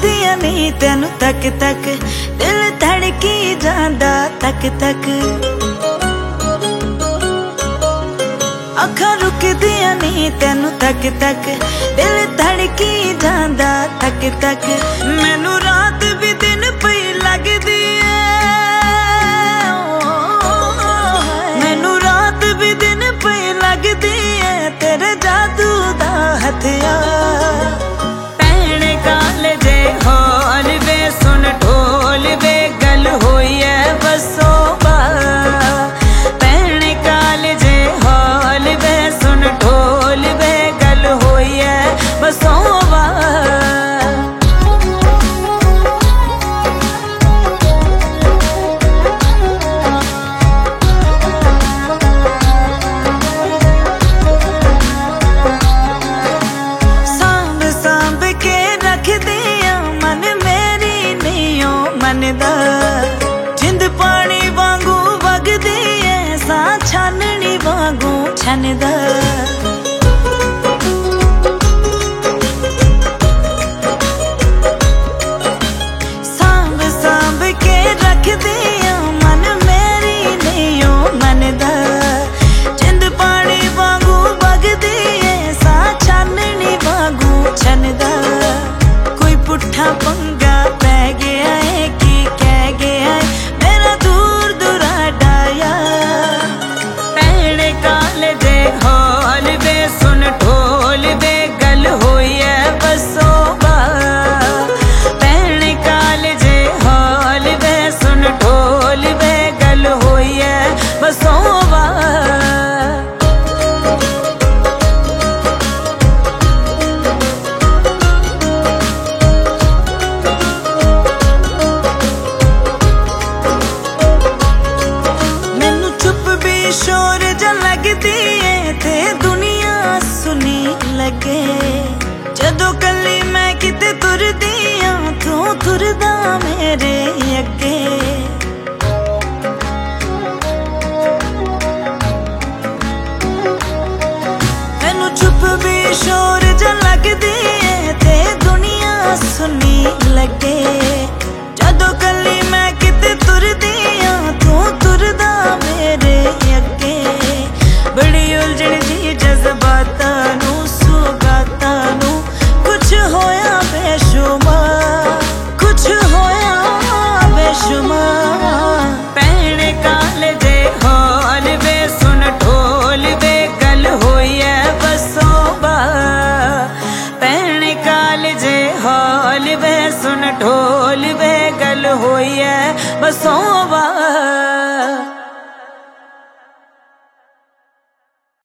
रुकदियां नहीं तेनू तक तक, दिल धड़की जांदा तक तक। अखां रुकदियां नहीं तेनू तक तक, दिल धड़की जांदा तक तक। मैनू रात भी दिन पई लगदी है, मैनू रात भी दिन पई लगदी है, तेरे जादू दा हथियार। भैणे कालजे हौल वे सुन ढोल वे, गल होई है बसो बार। भैणे कालजे हौल वे सुन ढोल वे, गल होई है बसो बार। जिंद पानी वांगू वगदी है, सा छाननी वांगू छनदा। सांभ सांभ के रखदी मन मेरी नहीं मनदा। जिंद पानी वांगू वगदी है, सा छाननी वांगू छनदा। कोई पुट्ठा पंगा पै गया है कि कह गया है, मेरा दूर दुराडा यार। भैणे कालजे हौल वे सुन ढोल वे, गल होई है बसो बार। भैणे कालजे हौल वे सुन ढोल वे, गल होई है बसो बार। शोर ज लगदी है ते दुनिया सुनी लगे, जदों कली मैं किते तुरदी हां, तू तुरदा मेरे अगे। मैनू चुप भी शोर ज लगदी है ते दुनिया सुनी लगे, जदों कली मैं किते तुरदी हां, तू तुरदा मेरे अगे। बड़ी उलझन जी जज्बातां नू सुगातां नू, कुछ होया बेशुमार, कुछ होया बेशुमार। भैणे कालजे हौल वे सुन ढोल वे, गल होई है बसो बार। भैणे कालजे हौल वे सुन ढोल वे, गल होई है बसो बार।